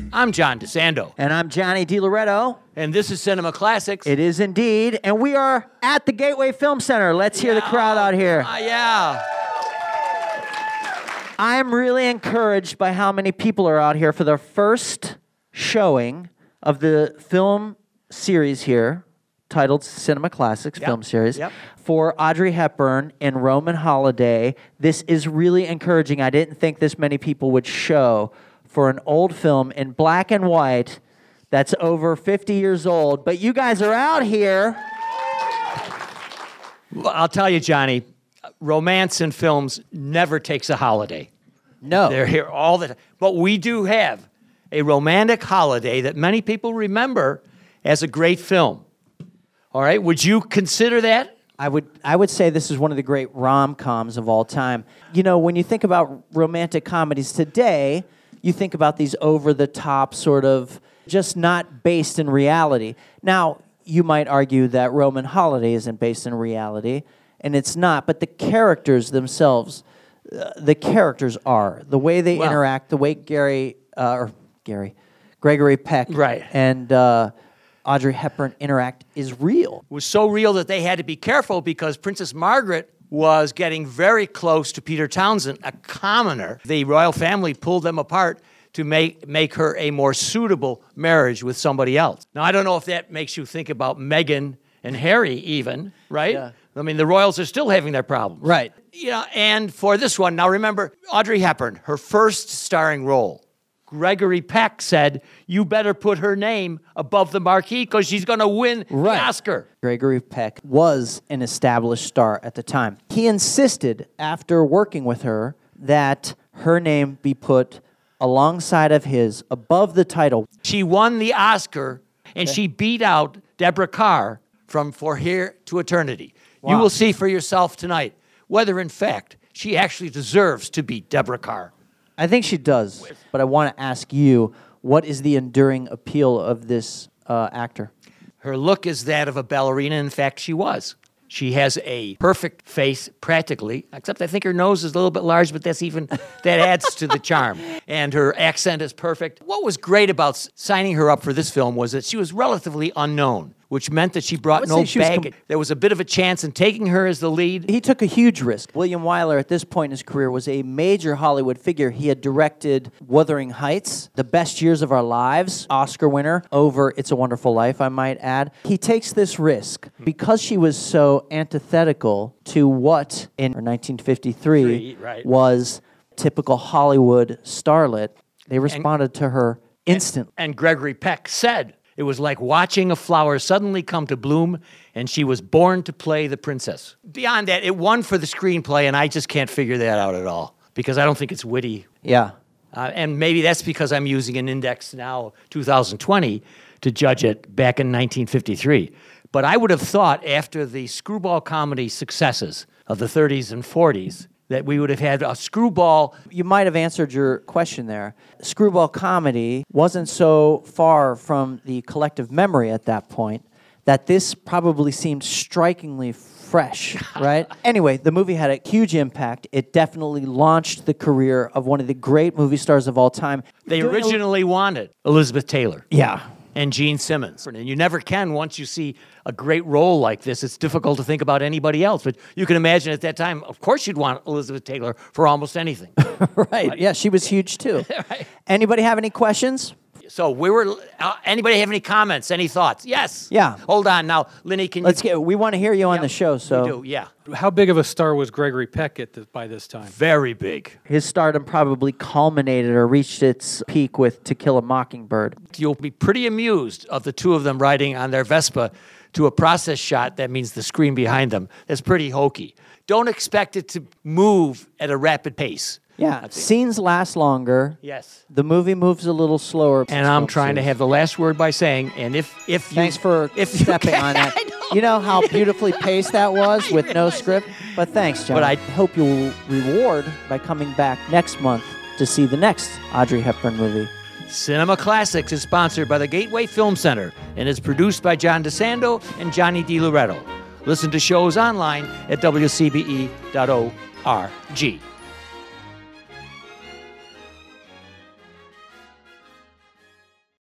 I'm John DeSando. And I'm Johnny DiLoretto. And this is Cinema Classics. It is indeed. And we are at the Gateway Film Center. Let's hear the crowd out here. Yeah. I'm really encouraged by how many people are out here for the first showing of the film series here, titled Cinema Classics film series, for Audrey Hepburn and Roman Holiday. This is really encouraging. I didn't think this many people would show for an old film in black and white that's over 50 years old, but you guys are out here. Well, I'll tell you, Johnny, romance in films never takes a holiday. No. They're here all the time. But we do have a romantic holiday that many people remember as a great film. All right, would you consider that? I would say this is one of the great rom-coms of all time. You know, when you think about romantic comedies today, you think about these over-the-top sort of just not based in reality. Now, you might argue that Roman Holiday isn't based in reality, and it's not, but the characters themselves, the characters are. The way they interact, the way Gregory Peck and Audrey Hepburn interact is real. It was so real that they had to be careful because Princess Margaret was getting very close to Peter Townsend, a commoner. The royal family pulled them apart to make her a more suitable marriage with somebody else. Now, I don't know if that makes you think about Meghan and Harry even, right? Yeah. I mean, the royals are still having their problems. Right. Yeah, and for this one, now remember, Audrey Hepburn, her first starring role. Gregory Peck said, you better put her name above the marquee because she's going to win the Oscar. Gregory Peck was an established star at the time. He insisted, after working with her, that her name be put alongside of his, above the title. She won the Oscar, and she beat out Deborah Kerr from For Here to Eternity. Wow. You will see for yourself tonight whether, in fact, she actually deserves to beat Deborah Kerr. I think she does, but I want to ask you, what is the enduring appeal of this actor? Her look is that of a ballerina. In fact, she was. She has a perfect face, practically, except I think her nose is a little bit large, but that adds to the charm. And her accent is perfect. What was great about signing her up for this film was that she was relatively unknown, which meant that she brought no baggage. There was a bit of a chance in taking her as the lead. He took a huge risk. William Wyler, at this point in his career, was a major Hollywood figure. He had directed Wuthering Heights, The Best Years of Our Lives, Oscar winner, over It's a Wonderful Life, I might add. He takes this risk because she was so antithetical to what, in 1953, was typical Hollywood starlet. They responded to her instantly. And Gregory Peck said, it was like watching a flower suddenly come to bloom, and she was born to play the princess. Beyond that, it won for the screenplay, and I just can't figure that out at all, because I don't think it's witty. Yeah. And maybe that's because I'm using an index now, 2020, to judge it back in 1953. But I would have thought after the screwball comedy successes of the 30s and 40s, that we would have had a screwball. You might have answered your question there. Screwball comedy wasn't so far from the collective memory at that point that this probably seemed strikingly fresh, right? Anyway, the movie had a huge impact. It definitely launched the career of one of the great movie stars of all time. They originally wanted Elizabeth Taylor. Yeah. And Gene Simmons. And you never can once you see a great role like this. It's difficult to think about anybody else. But you can imagine at that time, of course you'd want Elizabeth Taylor for almost anything. Right. Yeah, she was huge too. Anybody have any questions? So anybody have any comments, any thoughts? Yes. Yeah. Hold on now, Lenny. We want to hear you on the show. So we do. Yeah. How big of a star was Gregory Peck by this time? Very big. His stardom probably culminated or reached its peak with To Kill a Mockingbird. You'll be pretty amused of the two of them riding on their Vespa to a process shot. That means the screen behind them. That's pretty hokey. Don't expect it to move at a rapid pace. Yeah, scenes last longer. Yes. The movie moves a little slower. And I'm trying to have the last word by saying, and if Thanks for stepping on that. You know how beautifully paced that was with no script? But thanks, John. But I hope you'll reward by coming back next month to see the next Audrey Hepburn movie. Cinema Classics is sponsored by the Gateway Film Center and is produced by John DeSando and Johnny DiLoretto. Listen to shows online at WCBE.org.